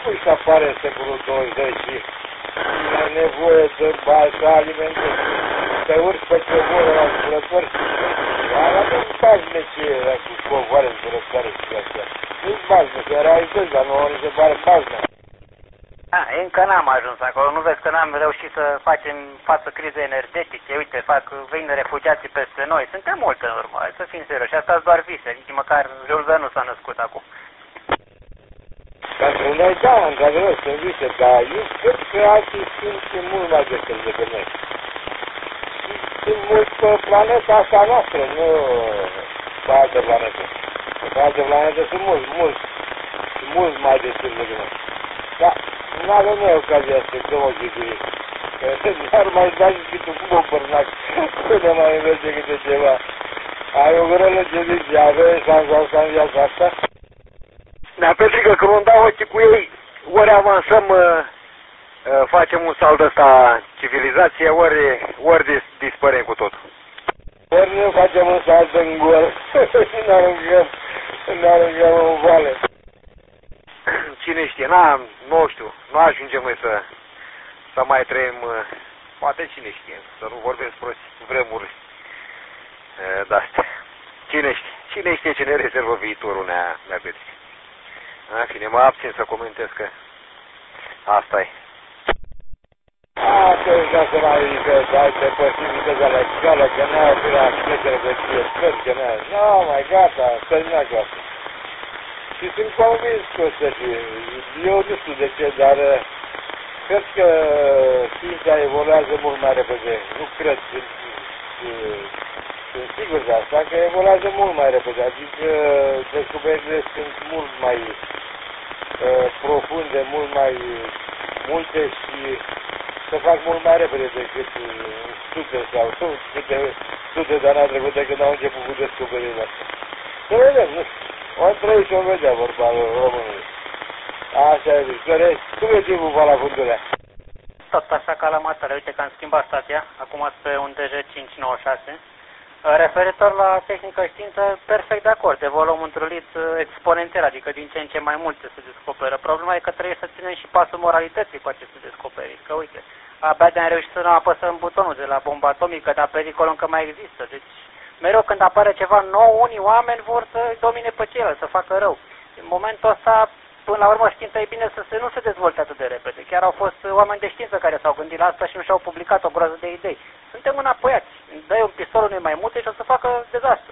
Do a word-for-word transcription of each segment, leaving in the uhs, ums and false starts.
cum să apare în secolul douăzeci și doi și ai nevoie de bani, să alimentezi, te urci pe covoare la zburători și ala nu-ți baznice cu covoare zburătoare și astea. Nu-ți baznice, realizezi, dar nouă ni se pare baznă. A, încă n-am ajuns acolo, nu vezi că n-am reușit să facem față crizei energetice, uite, fac, vin refugiații peste noi, suntem mult în urmă, hai să fim serioși, asta doar vise, nici măcar Jules nu s-a născut acum. Pentru noi, da, într-adevăr, sunt vise, dar eu cred că alții sunt mult mai decât decât noi. Sunt mulți pe planeta asta noastră, nu pe alte planete. Pe alte planete sunt mulți, mulți, mulți mai decât decât noi. Da. Nu avem noi ocazia să dăm o ghidire. N-ar mai da și cât un bobărnac până mai merge câte ceva. Ai o grălă ce zici, aveți șansa asta în viața asta? Da, pentru că când dau ochii cu ei, ori avansăm, facem un salt ăsta civilizație, ori, ori dis dispărem cu totul. Ori nu facem un salt în gol și ne aruncăm, ne aruncăm în vale. Cine știe, na, nu știu, nu ajungem noi să, să mai trăim, poate cine știe, să nu vorbim prost vremuri de-astea. Cine știe, cine știe ce ne rezervă viitorul nea, nea Petri. În fine, mă abțin să comentez că asta e. Asta e ca să mai zică, să ai pe posibilită de la școală, că n-au fi la șmetere de ție, sper că n-au. Nu, mai gata, terminat cu asta. Și sunt convins că o să fie. Eu nu știu de ce, dar cred că știința evoluează mult mai repede. Nu cred, sunt, sunt sigur de asta, că evoluează mult mai repede. Adică descoperirile sunt mult mai uh, profunde, mult mai multe și se fac mult mai repede decât sute sau sute, sute de ani trecute când au început cu descoperirile astea. Să vedem, nu știu. O trăi și o vedea vorba românului. Așa e zis. Dorești, cum e timpul pe la Fundulea? Tot așa ca la matale. Uite că am schimbat stația, acum spre un D J cinci nouă șase. Referitor la tehnică știință, perfect de acord. Evoluăm într-un ritm exponențial, adică din ce în ce mai multe se descoperă. Problema e că trebuie să ținem și pasul moralității cu aceste descoperiri. Că uite, abia de-am reușit să nu apăsăm butonul de la bomba atomică, dar pericolul încă mai există. Deci, mereu când apare ceva nou, unii oameni vor să domine pe ceilalți, să facă rău. În momentul ăsta, până la urmă, știința e bine să se, nu se dezvolte atât de repede. Chiar au fost oameni de știință care s-au gândit la asta și nu și-au publicat o groază de idei. Suntem înapoiați. Dă-i un pistol unui maimuțe și o să facă dezastru.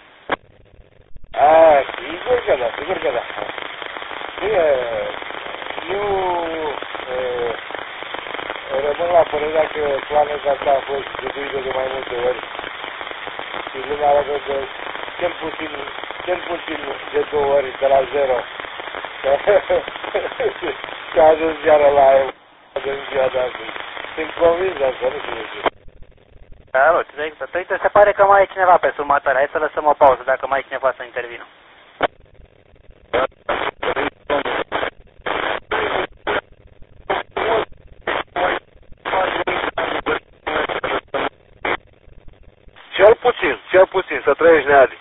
A, sigur că da, sigur că da. Bine, eu uh, rămân la părerea că planeta asta a fost găduită de mai multe ori. Și lumea arată de cel puțin, cel puțin de două ori, de la zero. Și a ajuns iară la în ziua de astăzi. Sunt convins de asta, nu știu de ce. Da, uite, exact. Uite, se pare că mai e cineva pe sumătare. Hai să lăsăm o pauză dacă mai e cineva să intervină. Cel puțin, cel puțin, să trăiești neadi.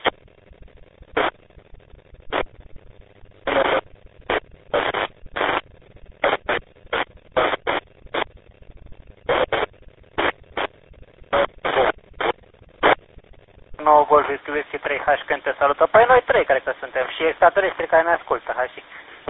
nouă Golf Whisky trei H când te salută. Păi noi trei cred că suntem și extraterestri care ne ascultă, Hași.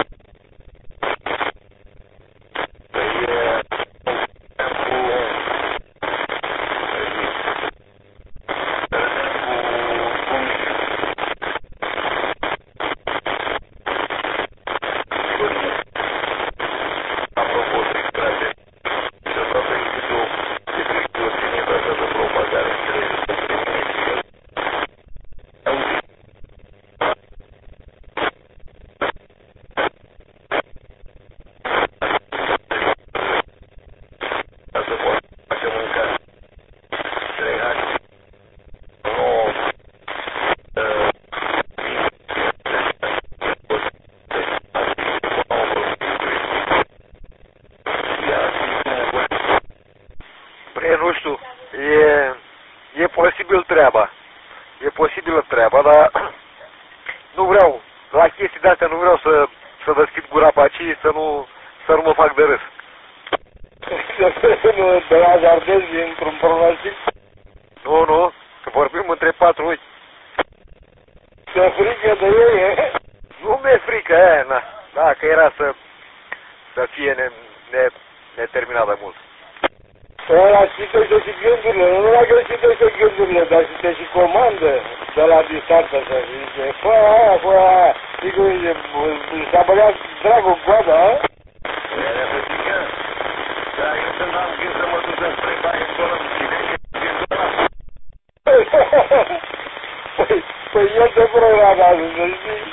Nu știu, e, e posibil treaba, e posibilă treaba, dar nu vreau, la chestii de astea nu vreau să, să deschid gura pe aici să nu, să nu mă fac de râs. Nu te hazardezi într-un pronostic? Nu, nu, că vorbim între patru ochi. Te frică de ei, e? Nu mi-e frică, aia, na. Da, că era să, să fie ne, ne, neterminat de mult. Ăla citește și gândurile, nu numai că citește gândurile, dar citește și comandă de la distanță, să zice, fă aia, fă aia, sigur, s-a băgat dragul coada, a? Era să zică, dar eu când am gând să mă duc spre baie, acolo îmi citește gândul ăla. Păi, păi el te programa, să știi.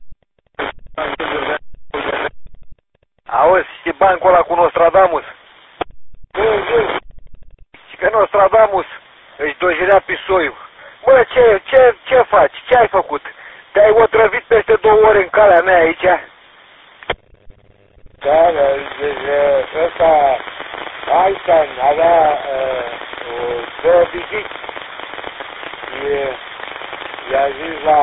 Auzi, știi bancul ăla cu Nostradamus? Nu, nu. Și că Nostradamus își dojirea pisoiul. Bă, ce, ce, ce faci? Ce ai făcut? Te-ai otrăvit peste două ore în calea mea aici? Da, da, deci ăsta, Einstein avea uh, două pisici. I-a zis la,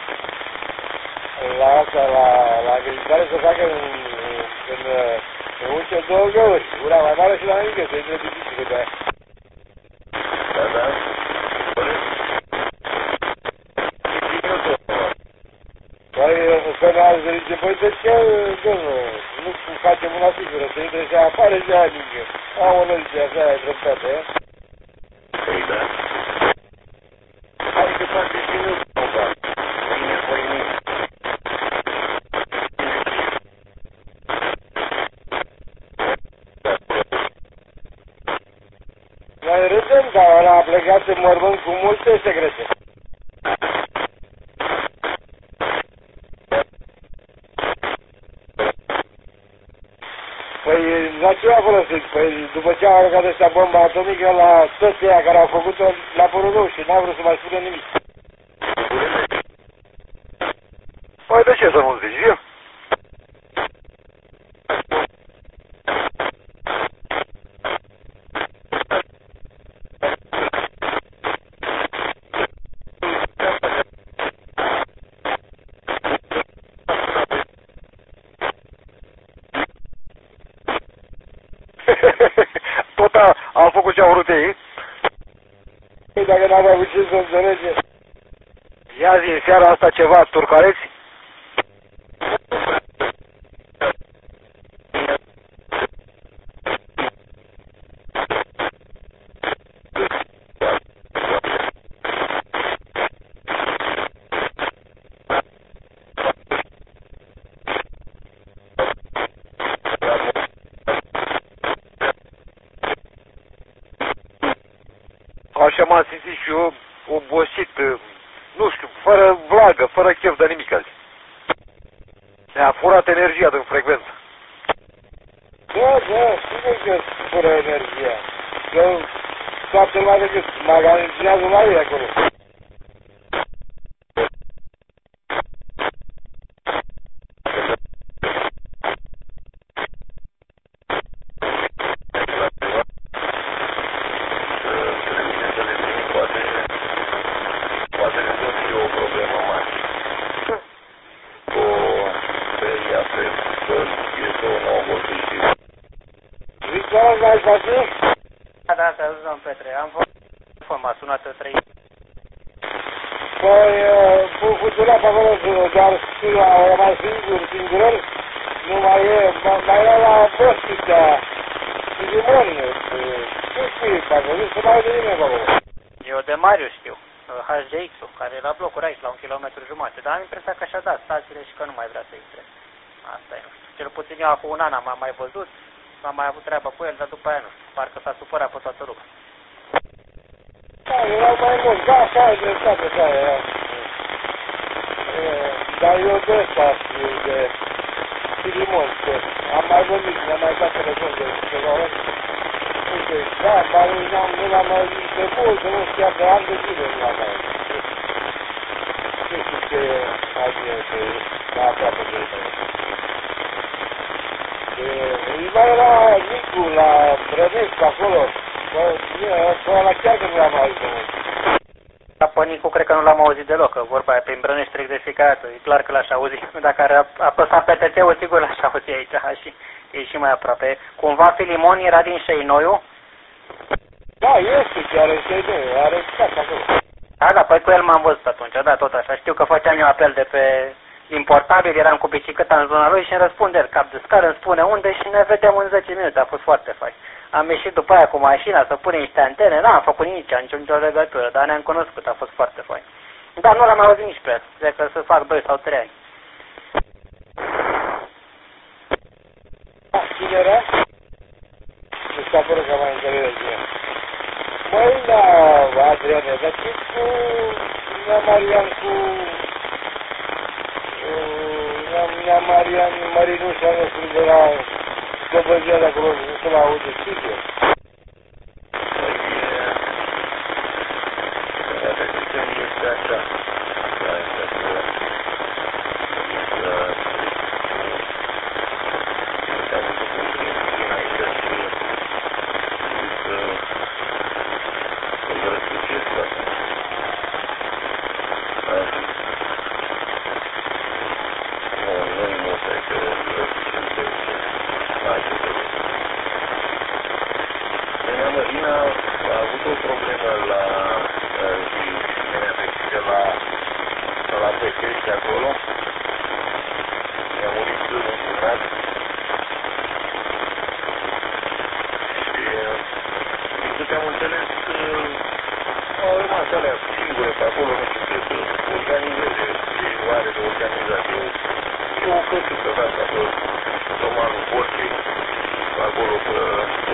la asta, la, la militare să facă în, în, în ușă două găuri, una mai mare și la mică, să intre pisicile pe aia. Da, da. Păi, să ne azi zice, păi de ce, domnule, nu facem una sigură, să intre și afară și aia mică. Aoleu, zice, așa e dreptate, e? Păi da. Hai că face și nu cumva. Bine, păi nici. Noi râdem, dar ăla a plecat în mormânt cu multe secrete. Păi, la ce a folosit? Păi, după ce a aruncat ăsta bomba atomică, la toți aia care au făcut-o, l-a părut rău și n-a vrut să mai spună nimic. Păi de ce să nu zici, eu? Tot a, au făcut ce au vrut ei. Păi, dacă n-avea avut ce să înțelege. Ia zi în seara asta ceva turcareți? Așa m-am simțit și eu obosit, nu știu, fără vlagă, fără chef de nimic azi. Ne-a furat energia din frecvență. Da, da, sigur că fără energia. Că toată lumea decât magazinează la ei acolo. Victor, n-ai face? Da, da, te auzit, domn Petre. Am fost, m-a sunat trei. Păi, cu futura pe acolo, doar stiu a rămas singur, singurel. Nu mai e, mai era la Bostica, Filimon, ce spui pe acolo, nu se mai aude nimeni pe acolo. Eu de Mariu știu, H D X-ul, care e la blocuri aici, la un kilometru jumate. Dar am impresia că și-a dat stațiile și că nu mai vrea să intre. Asta e, nu știu. Cel puțin eu acum un an am mai văzut, am mai avut treabă cu el, dar după aia nu știu. Parcă s-a supărat pe toată lumea. Da, erau mai mulți, da, așa, de stat, așa, era. Dar eu de ăsta știu, de Filimon, că am mai vorbit, mi-am mai dat telefon de ceva ori. Uite, da, dar nu l-am mai zis de mult, de mult, chiar de ani de zile nu l-am mai zis. Nu știu ce mai e, că e aproape de el. Îi mai era Nicu la Rănescu acolo, bă, la chiar că nu l-am mai zis de mult. La Pănicu cred că nu l-am auzit deloc, că vorba aia prin Brănești trec de fiecare dată. E clar că l-aș auzi. Dacă ar apăsa pe T T-ul, sigur l-aș auzi aici și e și mai aproape. Cumva Filimon era din Șeinoiu? Da, este chiar în Șeinoiu, are exact acolo. Da, da, păi cu el m-am văzut atunci, da, tot așa. Știu că făceam eu apel de pe importabil, eram cu bicicleta în zona lui și îmi răspunde el cap de scară, îmi spune unde și ne vedem în zece minute, a fost foarte fain. Am ieșit după aia cu mașina să punem niște antene, n-am făcut nici nicio, nicio legătură, dar ne-am cunoscut, a fost foarte fain. Dar nu l-am auzit nici prea, zic că să fac doi sau trei ani. Cine era? Nu s-a părut că mai înțeles bine. Măi, da, Adriane, dar ce cu Nea Marian, cu Nea Marian, Marinușa nostru de la Dobăzia de acolo, nu se la aude, știți eu? Este așa. Marina a avut o problemă la la la Petești acolo. Mi-a murit un curat și din câte am înțeles au rămas alea singure pe acolo, nu știu ce să organizeze, ce are de organizat. E o căsuță de asta pe domanul Borței, acolo pe